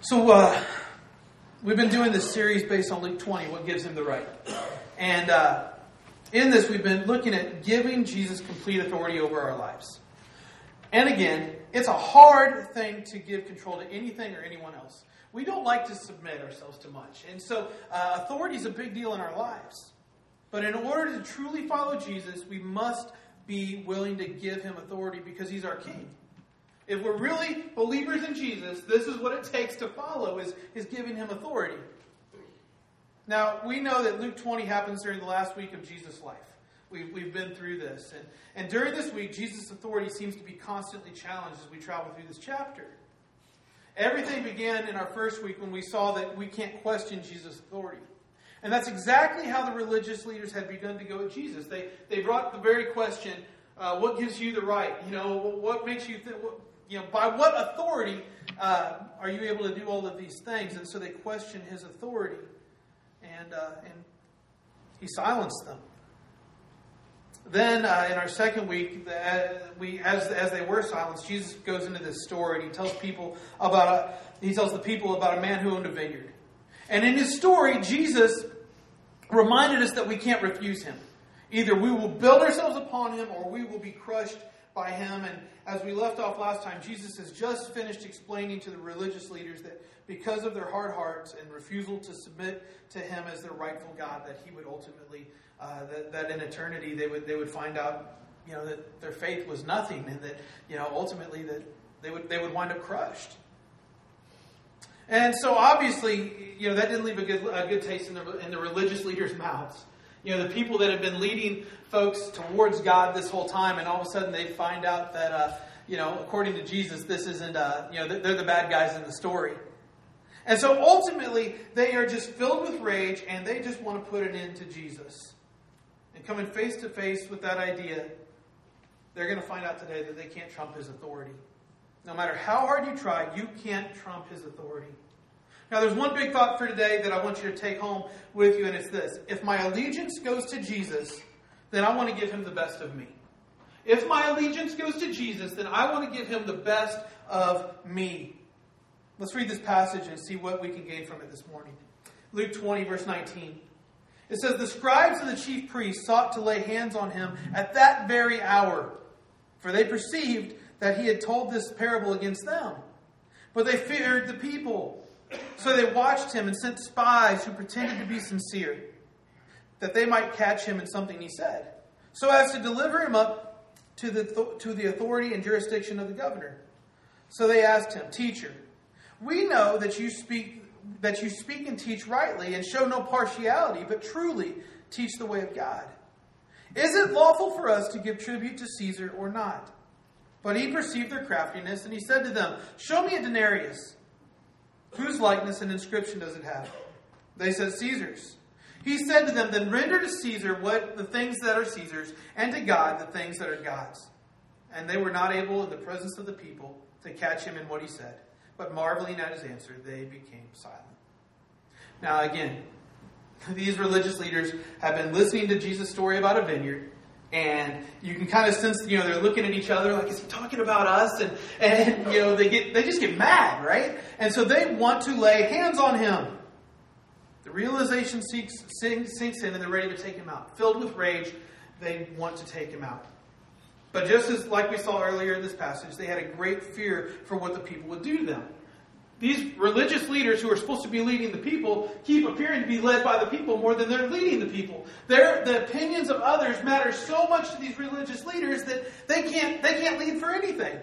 So we've been doing this series based on Luke 20, what gives him the right. And in this, we've been looking at giving Jesus complete authority over our lives. And again, it's a hard thing to give control to anything or anyone else. We don't like to submit ourselves to much. And so authority is a big deal in our lives. But in order to truly follow Jesus, we must be willing to give him authority because he's our king. If we're really believers in Jesus, this is what it takes to follow, is giving him authority. Now, we know that Luke 20 happens during the last week of Jesus' life. We've been through this. And during this week, Jesus' authority seems to be constantly challenged as we travel through this chapter. Everything began in our first week when we saw that we can't question Jesus' authority. And that's exactly how the religious leaders had begun to go at Jesus. They brought the very question, what gives you the right? What makes you think... by what authority are you able to do all of these things? And so they questioned his authority, and he silenced them. Then in our second week, as they were silenced, Jesus goes into this story and he tells the people about a man who owned a vineyard. And in his story, Jesus reminded us that we can't refuse him. Either we will build ourselves upon him, or we will be crushed by him. And as we left off last time, Jesus has just finished explaining to the religious leaders that because of their hard hearts and refusal to submit to him as their rightful God, that he would ultimately, that in eternity they would find out, that their faith was nothing, and that, ultimately that they would wind up crushed. And so obviously, that didn't leave a good taste in the religious leaders' mouths. The people that have been leading folks towards God this whole time, and all of a sudden they find out that, according to Jesus, this isn't, they're the bad guys in the story. And so ultimately, they are just filled with rage, and they just want to put an end to Jesus. And coming face to face with that idea, they're going to find out today that they can't trump his authority. No matter how hard you try, you can't trump his authority. Now, there's one big thought for today that I want you to take home with you, and it's this. If my allegiance goes to Jesus, then I want to give him the best of me. If my allegiance goes to Jesus, then I want to give him the best of me. Let's read this passage and see what we can gain from it this morning. Luke 20, verse 19. It says, "The scribes and the chief priests sought to lay hands on him at that very hour, for they perceived that he had told this parable against them. But they feared the people. So they watched him and sent spies who pretended to be sincere, that they might catch him in something he said, so as to deliver him up to the authority and jurisdiction of the governor. So they asked him, 'Teacher, we know that you speak and teach rightly and show no partiality, but truly teach the way of God. Is it lawful for us to give tribute to Caesar or not?' But he perceived their craftiness, and he said to them, 'Show me a denarius. Whose likeness and inscription does it have?' They said, 'Caesar's.' He said to them, 'Then render to Caesar the things that are Caesar's, and to God the things that are God's.' And they were not able in the presence of the people to catch him in what he said. But marveling at his answer, they became silent." Now again, these religious leaders have been listening to Jesus' story about a vineyard. And you can kind of sense, they're looking at each other like, is he talking about us? And they just get mad, right? And so they want to lay hands on him. The realization sinks in, and they're ready to take him out. Filled with rage, they want to take him out. But just as like we saw earlier in this passage, they had a great fear for what the people would do to them. These religious leaders who are supposed to be leading the people keep appearing to be led by the people more than they're leading the people. The opinions of others matter so much to these religious leaders that they can't lead for anything.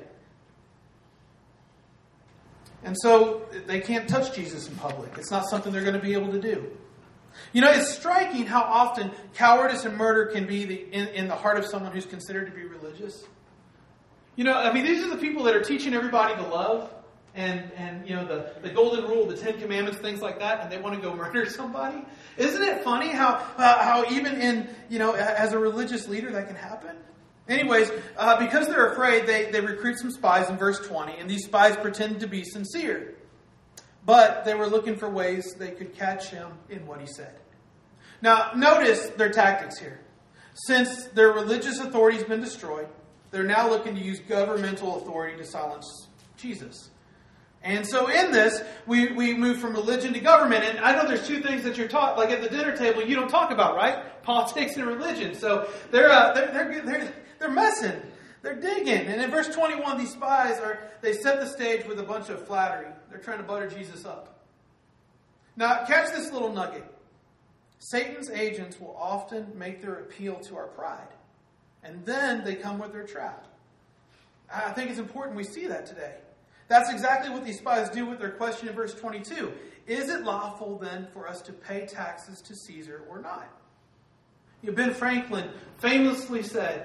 And so they can't touch Jesus in public. It's not something they're going to be able to do. It's striking how often cowardice and murder can be in the heart of someone who's considered to be religious. These are the people that are teaching everybody to love. And the golden rule, the 10 Commandments, things like that, and they want to go murder somebody. Isn't it funny how even in, as a religious leader that can happen? Anyways, because they're afraid, they recruit some spies in verse 20, and these spies pretend to be sincere. But they were looking for ways they could catch him in what he said. Now, notice their tactics here. Since their religious authority has been destroyed, they're now looking to use governmental authority to silence Jesus. And so in this, we move from religion to government. And I know there's two things that you're taught, like at the dinner table, you don't talk about, right? Politics and religion. So they're messing. They're digging. And in verse 21, these spies they set the stage with a bunch of flattery. They're trying to butter Jesus up. Now, catch this little nugget. Satan's agents will often make their appeal to our pride. And then they come with their trap. I think it's important we see that today. That's exactly what these spies do with their question in verse 22. Is it lawful then for us to pay taxes to Caesar or not? Ben Franklin famously said,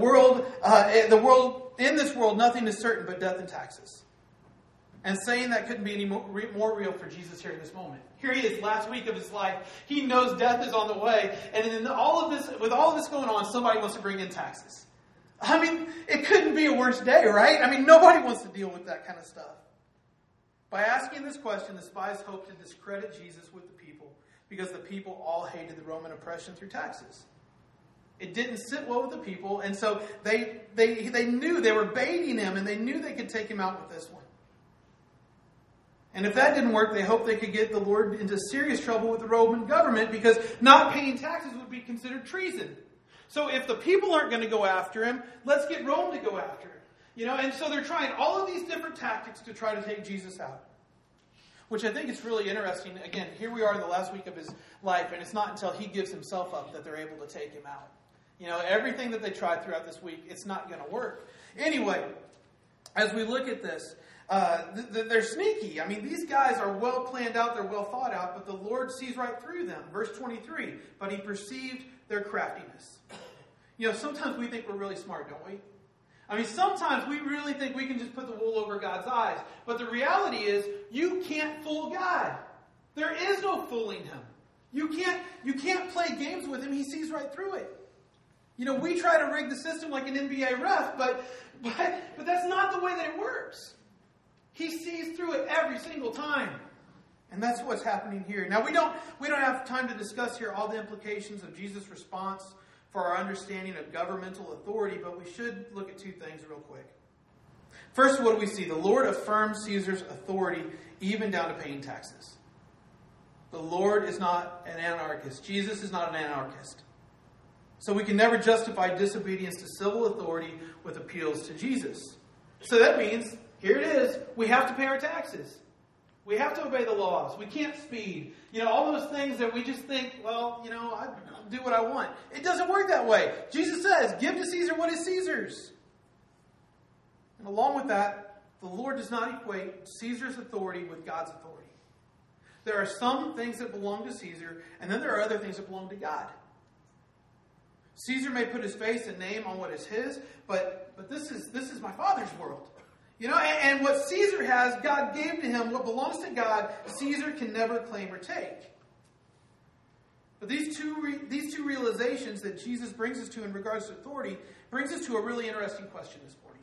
in this world, nothing is certain but death and taxes. And saying that couldn't be any more real for Jesus here in this moment. Here he is, last week of his life. He knows death is on the way. And with all of this going on, somebody wants to bring in taxes. I mean, it couldn't be a worse day, right? I mean, nobody wants to deal with that kind of stuff. By asking this question, the spies hoped to discredit Jesus with the people because the people all hated the Roman oppression through taxes. It didn't sit well with the people, and so they knew they were baiting him, and they knew they could take him out with this one. And if that didn't work, they hoped they could get the Lord into serious trouble with the Roman government because not paying taxes would be considered treason. So if the people aren't going to go after him, let's get Rome to go after him. And so they're trying all of these different tactics to try to take Jesus out. Which I think is really interesting. Again, here we are in the last week of his life, and it's not until he gives himself up that they're able to take him out. Everything that they tried throughout this week, it's not going to work. Anyway, as we look at this, they're sneaky. I mean, these guys are well planned out, they're well thought out, but the Lord sees right through them. Verse 23, but he perceived their craftiness. Sometimes we think we're really smart, don't we? I mean, sometimes we really think we can just put the wool over God's eyes. But the reality is, you can't fool God. There is no fooling him. You can't play games with him. He sees right through it. We try to rig the system like an NBA ref, but that's not the way that it works. He sees through it every single time. And that's what's happening here. Now, we don't have time to discuss here all the implications of Jesus' response for our understanding of governmental authority, but we should look at two things real quick. First, what do we see? The Lord affirms Caesar's authority even down to paying taxes. The Lord is not an anarchist. Jesus is not an anarchist. So we can never justify disobedience to civil authority with appeals to Jesus. So that means, here it is, we have to pay our taxes. We have to obey the laws. We can't speed. All those things that we just think, I'll do what I want. It doesn't work that way. Jesus says, give to Caesar what is Caesar's. And along with that, the Lord does not equate Caesar's authority with God's authority. There are some things that belong to Caesar, and then there are other things that belong to God. Caesar may put his face and name on what is his, but this is my Father's world. And what Caesar has, God gave to him. What belongs to God, Caesar can never claim or take. But these two realizations that Jesus brings us to in regards to authority brings us to a really interesting question this morning.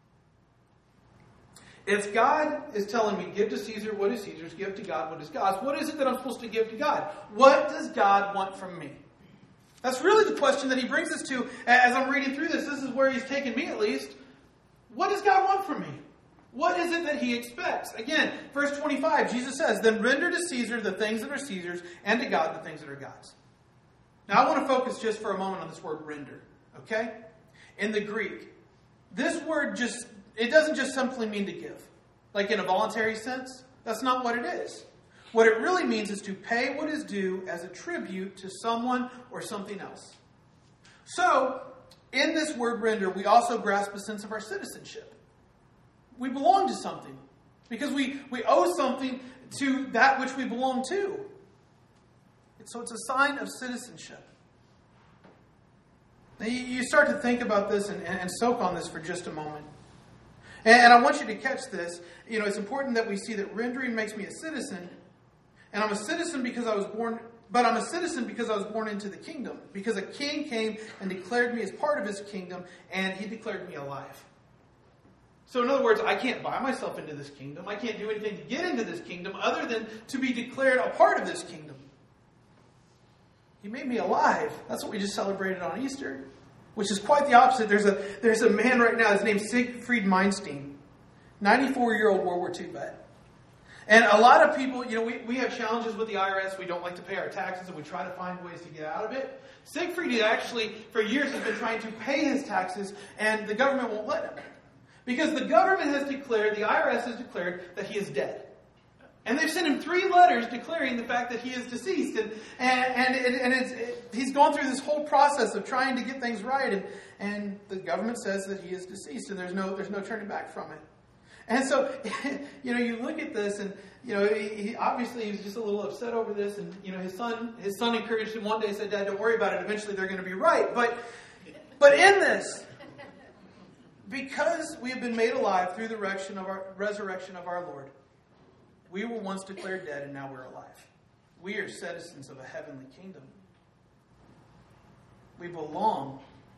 If God is telling me, give to Caesar what is Caesar's, give to God what is God's, what is it that I'm supposed to give to God? What does God want from me? That's really the question that he brings us to as I'm reading through this. This is where he's taken me at least. What does God want from me? What is it that he expects? Again, verse 25, Jesus says, then render to Caesar the things that are Caesar's, and to God the things that are God's. Now I want to focus just for a moment on this word render. Okay? In the Greek, this word it doesn't just simply mean to give. Like in a voluntary sense. That's not what it is. What it really means is to pay what is due as a tribute to someone or something else. So, in this word render, we also grasp a sense of our citizenship. We belong to something. Because we owe something to that which we belong to. So it's a sign of citizenship. Now you start to think about this and soak on this for just a moment. And I want you to catch this. It's important that we see that rendering makes me a citizen. And I'm a citizen because I was born... But I'm a citizen because I was born into the kingdom. Because a king came and declared me as part of his kingdom, and he declared me alive. So in other words, I can't buy myself into this kingdom. I can't do anything to get into this kingdom other than to be declared a part of this kingdom. He made me alive. That's what we just celebrated on Easter. Which is quite the opposite. There's a man right now, his name's Siegfried Meinstein. 94-year-old World War II vet. And a lot of people, we have challenges with the IRS. We don't like to pay our taxes, and we try to find ways to get out of it. Siegfried actually, for years, has been trying to pay his taxes, and the government won't let him. Because the government has declared, the IRS has declared, that he is dead. And they've sent him 3 letters declaring the fact that he is deceased. And he's gone through this whole process of trying to get things right. And the government says that he is deceased, and there's no turning back from it. And so, you look at this, and he obviously was just a little upset over this. And his son encouraged him one day, said, "Dad, don't worry about it. Eventually, they're going to be right." But in this, because we have been made alive through the resurrection of our Lord, we were once declared dead, and now we're alive. We are citizens of a heavenly kingdom. We belong.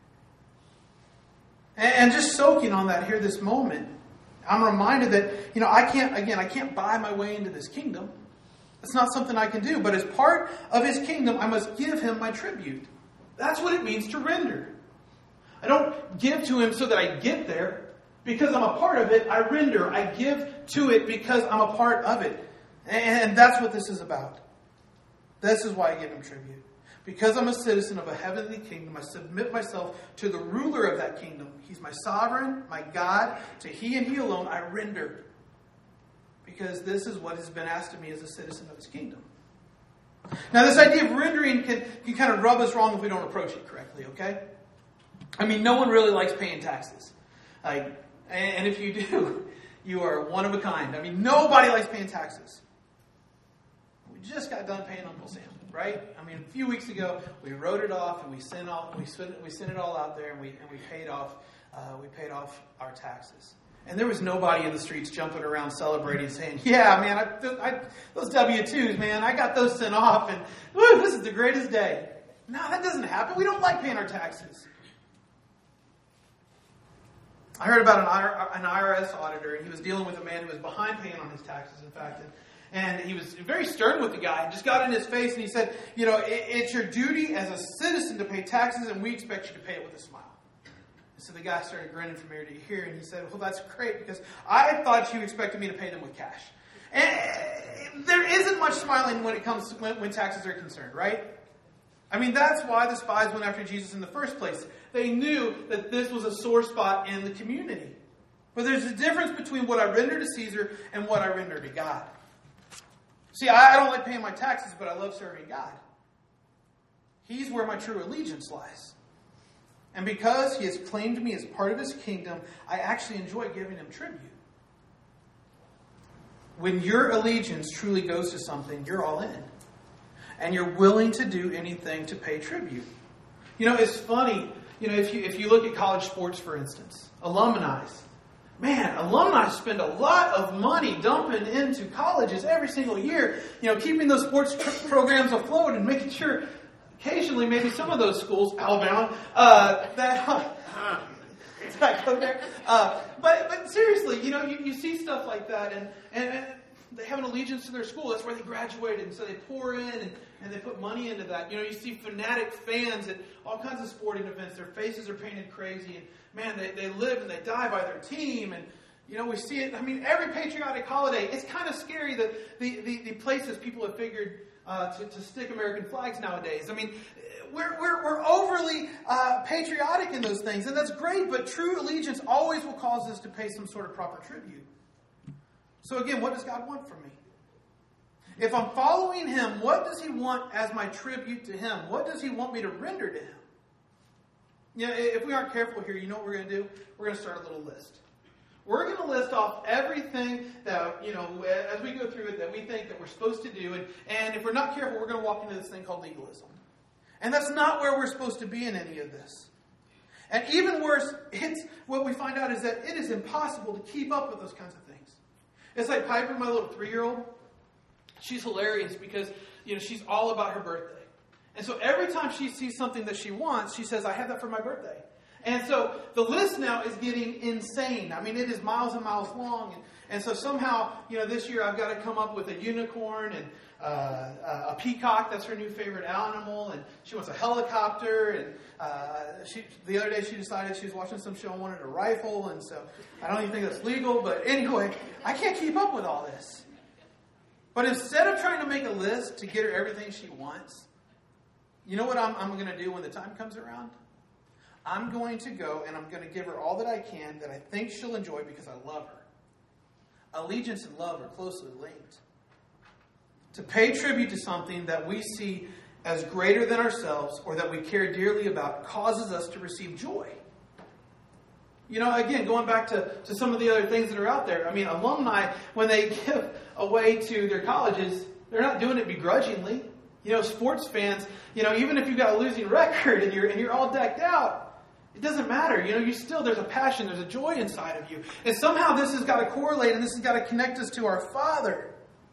And just soaking on that here this moment, I'm reminded that, I can't buy my way into this kingdom. It's not something I can do. But as part of his kingdom, I must give him my tribute. That's what it means to render. I don't give to him so that I get there. Because I'm a part of it, I render. I give to it because I'm a part of it. And that's what this is about. This is why I give him tribute. Because I'm a citizen of a heavenly kingdom, I submit myself to the ruler of that kingdom. He's my sovereign, my God. To he and he alone I render. Because this is what has been asked of me as a citizen of his kingdom. Now this idea of rendering can kind of rub us wrong if we don't approach it correctly, okay? I mean, no one really likes paying taxes. And if you do, you are one of a kind. I mean, nobody likes paying taxes. We just got done paying Uncle Sam, right? I mean, a few weeks ago, we wrote it off and we sent it all out there, and we paid off our taxes. And there was nobody in the streets jumping around celebrating, saying, "Yeah, man, those W-2s, man, I got those sent off, and woo, this is the greatest day." No, that doesn't happen. We don't like paying our taxes. I heard about an IRS auditor, and he was dealing with a man who was behind paying on his taxes, in fact. And he was very stern with the guy, and just got in his face, and he said, "It's your duty as a citizen to pay taxes, and we expect you to pay it with a smile." And so the guy started grinning from ear to ear, and he said, "Well, that's great, because I thought you expected me to pay them with cash." And there isn't much smiling when taxes are concerned, right? I mean, that's why the spies went after Jesus in the first place. They knew that this was a sore spot in the community. But there's a difference between what I render to Caesar and what I render to God. See, I don't like paying my taxes, but I love serving God. He's where my true allegiance lies. And because he has claimed me as part of his kingdom, I actually enjoy giving him tribute. When your allegiance truly goes to something, you're all in. And you're willing to do anything to pay tribute. It's funny, if you look at college sports, for instance, alumni spend a lot of money dumping into colleges every single year, keeping those sports programs afloat and making sure occasionally maybe some of those schools, Alabama, but seriously, you see stuff like that, and they have an allegiance to their school. That's where they graduated, and so they pour in and they put money into that. You see fanatic fans at all kinds of sporting events. Their faces are painted crazy, and man, they live and they die by their team. And we see it. I mean, every patriotic holiday. It's kind of scary that the places people have figured to stick American flags nowadays. I mean, we're overly patriotic in those things, and that's great. But true allegiance always will cause us to pay some sort of proper tribute. So again, what does God want from me? If I'm following him, what does he want as my tribute to him? What does he want me to render to him? If we aren't careful here, you know what we're going to do? We're going to start a little list. We're going to list off everything that, as we go through it, that we think that we're supposed to do. And if we're not careful, we're going to walk into this thing called legalism. And that's not where we're supposed to be in any of this. And even worse, what we find out is that it is impossible to keep up with those kinds of things. It's like Piper, my little 3-year-old. She's hilarious because, she's all about her birthday. And so every time she sees something that she wants, she says, "I have that for my birthday." And so the list now is getting insane. I mean, it is miles and miles long. And so somehow, this year I've got to come up with a unicorn and a peacock. That's her new favorite animal. And she wants a helicopter. And the other day she decided she was watching some show and wanted a rifle. And so I don't even think that's legal. But anyway, I can't keep up with all this. But instead of trying to make a list to get her everything she wants, you know what I'm going to do when the time comes around? I'm going to go and I'm going to give her all that I can that I think she'll enjoy because I love her. Allegiance and love are closely linked. To pay tribute to something that we see as greater than ourselves or that we care dearly about causes us to receive joy. You know, again, going back to some of the other things that are out there. I mean, alumni, when they give away to their colleges, they're not doing it begrudgingly. You know, sports fans, you know, even if you've got a losing record and you're all decked out, it doesn't matter. You know, there's a passion, there's a joy inside of you. And somehow this has got to correlate and this has got to connect us to our Father.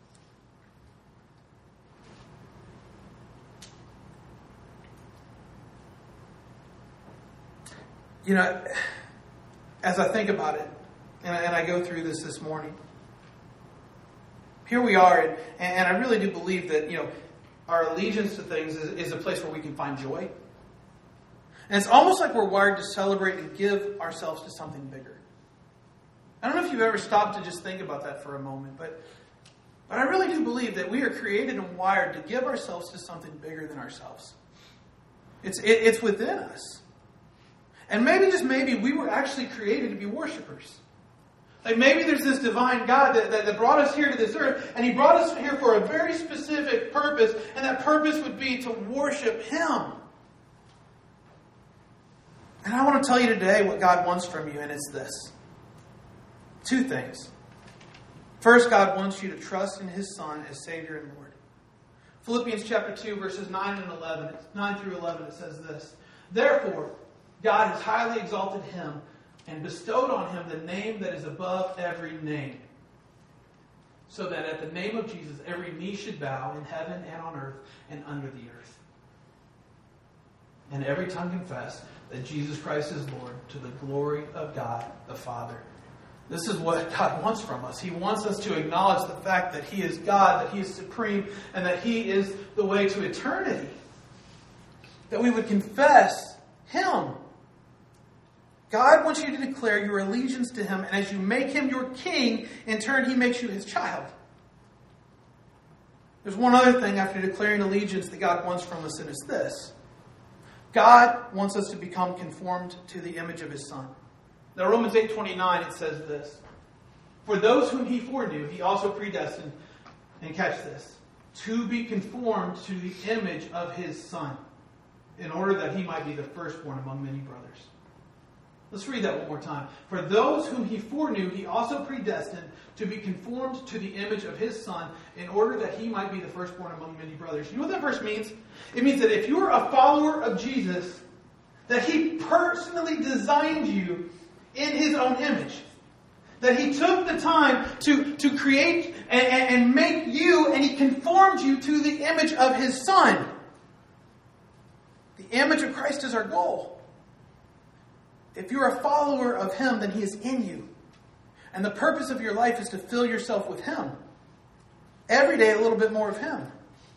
You know, as I think about it, and I go through this morning, here we are, and I really do believe that, you know, our allegiance to things is a place where we can find joy. And it's almost like we're wired to celebrate and give ourselves to something bigger. I don't know if you've ever stopped to just think about that for a moment, but I really do believe that we are created and wired to give ourselves to something bigger than ourselves. It's within us. And maybe, just maybe, we were actually created to be worshipers. Like maybe there's this divine God that brought us here to this earth, and He brought us here for a very specific purpose, and that purpose would be to worship Him. And I want to tell you today what God wants from you, and it's this. Two things. First, God wants you to trust in His Son as Savior and Lord. Philippians chapter 2, verses 9 through 11, it says this. Therefore, God has highly exalted Him and bestowed on Him the name that is above every name, so that at the name of Jesus every knee should bow in heaven and on earth and under the earth, and every tongue confess that Jesus Christ is Lord, to the glory of God the Father. This is what God wants from us. He wants us to acknowledge the fact that He is God, that He is supreme, and that He is the way to eternity. That we would confess Him. God wants you to declare your allegiance to Him, and as you make Him your king, in turn He makes you His child. There's one other thing after declaring allegiance that God wants from us, and it's this. God wants us to become conformed to the image of His Son. Now, Romans 8:29, it says this. For those whom He foreknew, He also predestined, and catch this, to be conformed to the image of His Son, in order that He might be the firstborn among many brothers. Let's read that one more time. For those whom He foreknew, He also predestined to be conformed to the image of His Son, in order that He might be the firstborn among many brothers. You know what that verse means? It means that if you're a follower of Jesus, that He personally designed you in His own image. That He took the time to create and make you, and He conformed you to the image of His Son. The image of Christ is our goal. If you're a follower of Him, then He is in you. And the purpose of your life is to fill yourself with Him. Every day a little bit more of Him.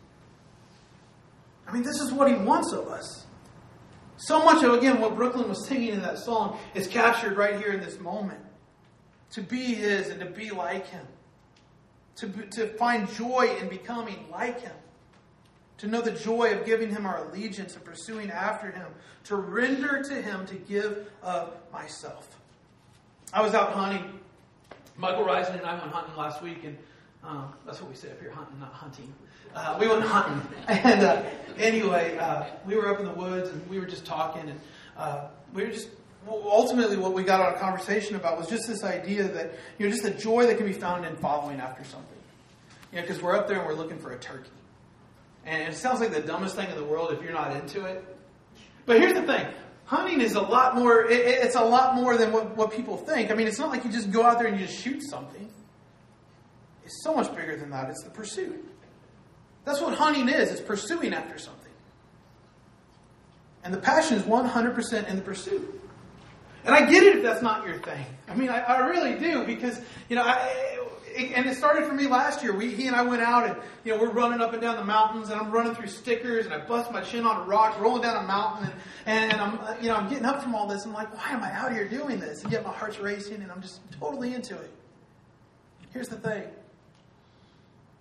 I mean, this is what He wants of us. So much of, again, what Brooklyn was singing in that song is captured right here in this moment. To be His and to be like Him. To find joy in becoming like Him. To know the joy of giving Him our allegiance and pursuing after Him. To render to Him, to give of myself. I was out hunting. Michael Risen and I went hunting last week, and that's what we say up here, hunting, not hunting. We went hunting. And anyway, we were up in the woods, and we were just talking, and we were just, ultimately what we got on a conversation about was just this idea that, you know, just the joy that can be found in following after something. You know, because we're up there and we're looking for a turkey. And it sounds like the dumbest thing in the world if you're not into it. But here's the thing. Hunting is a lot more, it's a lot more than what people think. I mean, it's not like you just go out there and you just shoot something. It's so much bigger than that. It's the pursuit. That's what hunting is. It's pursuing after something. And the passion is 100% in the pursuit. And I get it if that's not your thing. I mean, I really do, because, you know, and it started for me last year. He and I went out, and, you know, we're running up and down the mountains, and I'm running through stickers, and I bust my chin on a rock, rolling down a mountain, and I'm getting up from all this. I'm like, why am I out here doing this? And yet my heart's racing, and I'm just totally into it. Here's the thing. The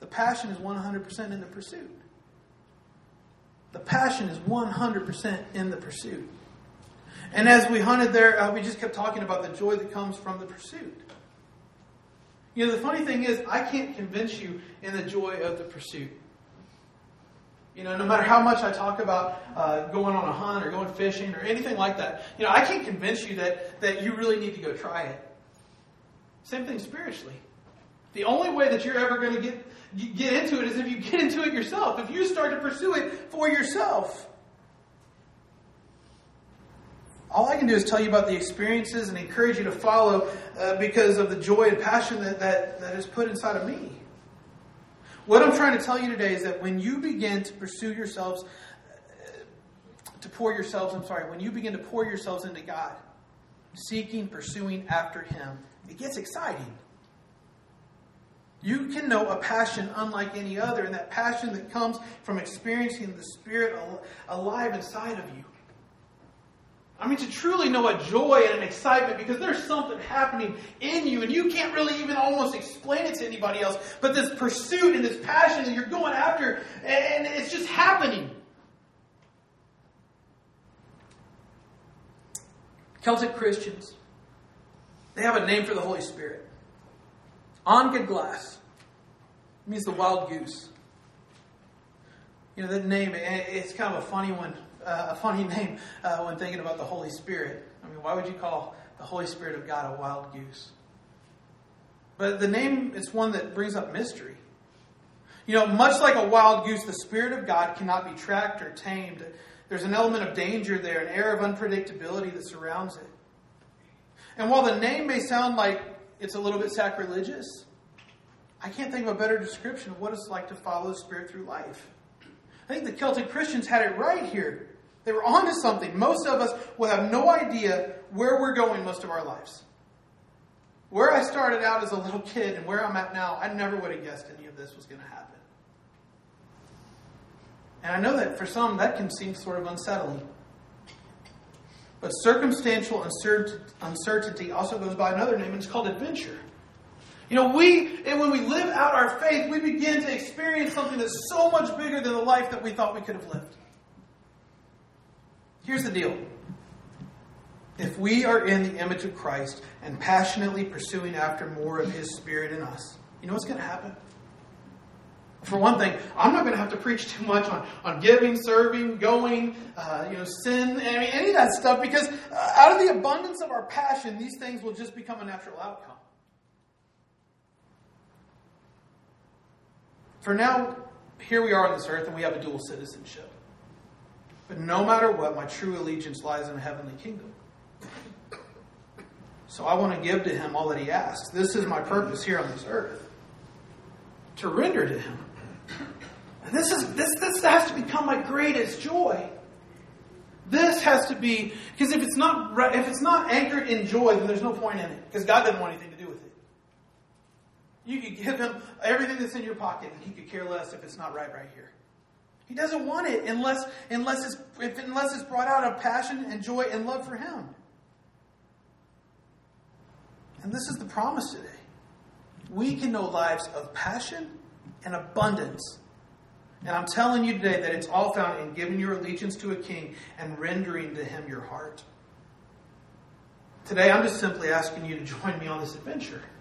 the passion is 100% in the pursuit. The passion is 100% in the pursuit. And as we hunted there, we just kept talking about the joy that comes from the pursuit. You know, the funny thing is, I can't convince you in the joy of the pursuit. You know, no matter how much I talk about going on a hunt or going fishing or anything like that, you know, I can't convince you that you really need to go try it. Same thing spiritually. The only way that you're ever going to get into it is if you get into it yourself. If you start to pursue it for yourself. All I can do is tell you about the experiences and encourage you to follow because of the joy and passion that is put inside of me. What I'm trying to tell you today is that when you begin to pursue yourselves, when you begin to pour yourselves into God, seeking, pursuing after Him, it gets exciting. You can know a passion unlike any other, and that passion that comes from experiencing the Spirit alive inside of you. I mean, to truly know a joy and an excitement because there's something happening in you and you can't really even almost explain it to anybody else. But this pursuit and this passion that you're going after, and it's just happening. Celtic Christians, they have a name for the Holy Spirit. Angedglas means the wild goose. You know, that name, it's kind of a funny one. A funny name when thinking about the Holy Spirit. I mean, why would you call the Holy Spirit of God a wild goose? But the name is one that brings up mystery. You know, much like a wild goose, the Spirit of God cannot be tracked or tamed. There's an element of danger there, an air of unpredictability that surrounds it. And while the name may sound like it's a little bit sacrilegious, I can't think of a better description of what it's like to follow the Spirit through life. I think the Celtic Christians had it right here. They were onto something. Most of us will have no idea where we're going most of our lives. Where I started out as a little kid and where I'm at now, I never would have guessed any of this was going to happen. And I know that for some, that can seem sort of unsettling. But circumstantial uncertainty also goes by another name, and it's called adventure. You know, when we live out our faith, we begin to experience something that's so much bigger than the life that we thought we could have lived. Here's the deal. If we are in the image of Christ and passionately pursuing after more of His Spirit in us, you know what's going to happen? For one thing, I'm not going to have to preach too much on giving, serving, going, sin, any of that stuff, because out of the abundance of our passion, these things will just become a natural outcome. For now, here we are on this earth and we have a dual citizenship. But no matter what, my true allegiance lies in the heavenly kingdom. So I want to give to Him all that He asks. This is my purpose here on this earth. To render to Him. And this has to become my greatest joy. This has to be, because if it's not anchored in joy, then there's no point in it. Because God doesn't want anything to do with it. You could give Him everything that's in your pocket and He could care less if it's not right here. He doesn't want it unless it's brought out of passion and joy and love for Him. And this is the promise today. We can know lives of passion and abundance. And I'm telling you today that it's all found in giving your allegiance to a king and rendering to Him your heart. Today I'm just simply asking you to join me on this adventure.